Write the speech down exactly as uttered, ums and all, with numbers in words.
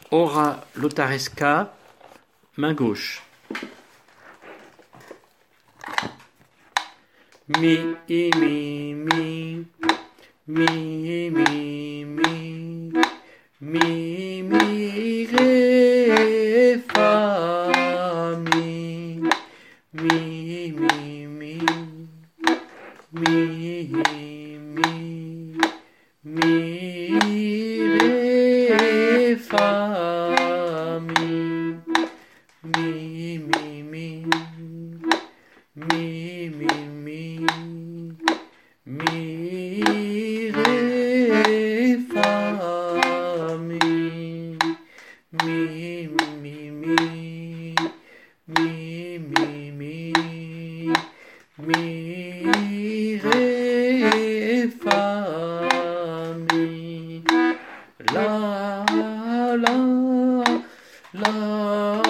Aura Lotaresca, main gauche. Mi, mi, mi, mi, mi, mi, mi, mi, mi, ré, fa, mi, mi, mi, mi, mi, mi, mi, ré, fa, mi, mi, mi, mi, mi, mi, mi, mi, ré, fa, mi, mi, mi, mi, mi, mi, mi, mi, ré, fa, mi, la, la, la.